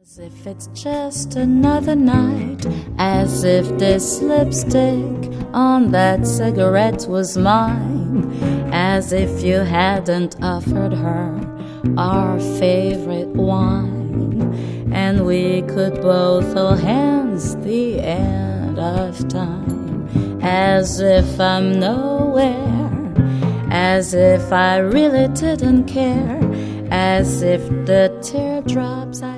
As if it's just another night, as if this lipstick on that cigarette was mine, as if you hadn't offered her our favorite wine, and we could both hold hands the end of time, as if I'm nowhere, as if I really didn't care, as if the teardrops I